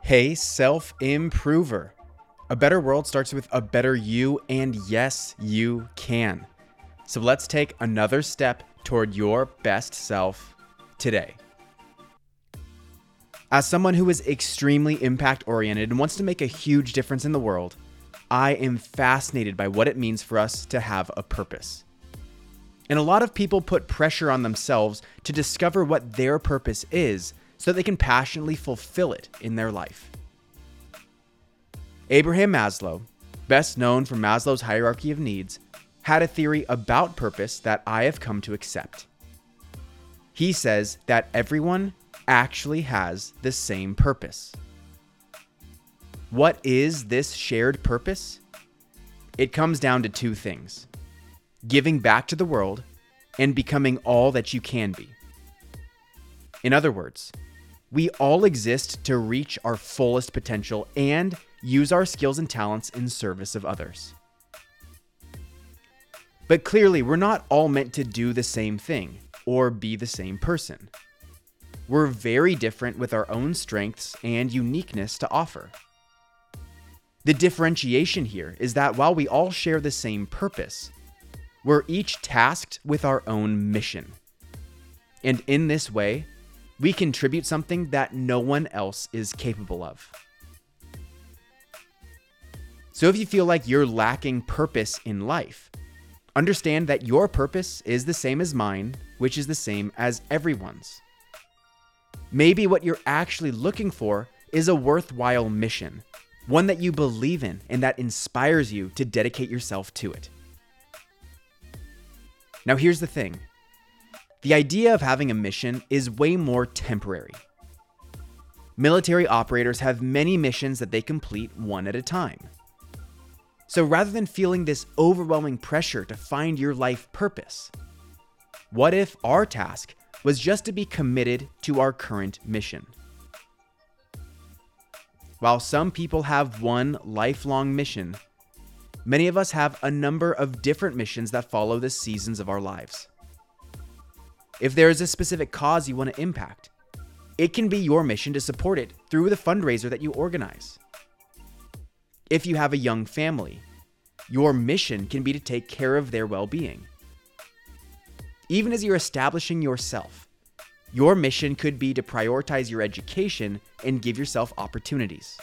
Hey, self-improver. A better world starts with a better you, and yes, you can. So let's take another step toward your best self today. As someone who is extremely impact-oriented and wants to make a huge difference in the world, I am fascinated by what it means for us to have a purpose. And a lot of people put pressure on themselves to discover what their purpose is so they can passionately fulfill it in their life. Abraham Maslow, best known for Maslow's hierarchy of needs, had a theory about purpose that I have come to accept. He says that everyone actually has the same purpose. What is this shared purpose? It comes down to two things: giving back to the world and becoming all that you can be. In other words, we all exist to reach our fullest potential and use our skills and talents in service of others. But clearly, we're not all meant to do the same thing or be the same person. We're very different with our own strengths and uniqueness to offer. The differentiation here is that while we all share the same purpose, we're each tasked with our own mission. And in this way, we contribute something that no one else is capable of. So if you feel like you're lacking purpose in life, understand that your purpose is the same as mine, which is the same as everyone's. Maybe what you're actually looking for is a worthwhile mission, one that you believe in and that inspires you to dedicate yourself to it. Now here's the thing. The idea of having a mission is way more temporary. Military operators have many missions that they complete one at a time. So rather than feeling this overwhelming pressure to find your life purpose, what if our task was just to be committed to our current mission? While some people have one lifelong mission, many of us have a number of different missions that follow the seasons of our lives. If there is a specific cause you want to impact, it can be your mission to support it through the fundraiser that you organize. If you have a young family, your mission can be to take care of their well-being. Even as you're establishing yourself, your mission could be to prioritize your education and give yourself opportunities.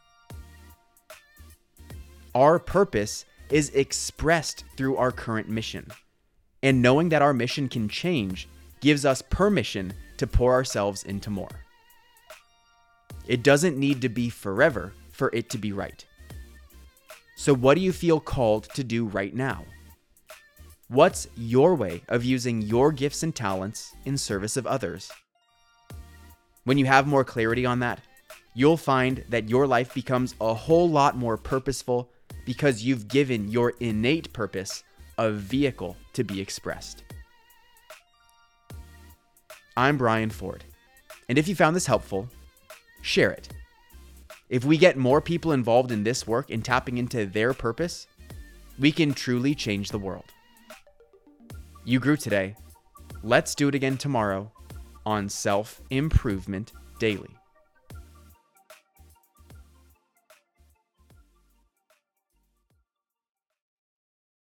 Our purpose is expressed through our current mission, and knowing that our mission can change gives us permission to pour ourselves into more. It doesn't need to be forever for it to be right. So what do you feel called to do right now? What's your way of using your gifts and talents in service of others? When you have more clarity on that, you'll find that your life becomes a whole lot more purposeful because you've given your innate purpose a vehicle to be expressed. I'm Brian Ford, and if you found this helpful, share it. If we get more people involved in this work and tapping into their purpose, we can truly change the world. You grew today. Let's do it again tomorrow on Self Improvement Daily.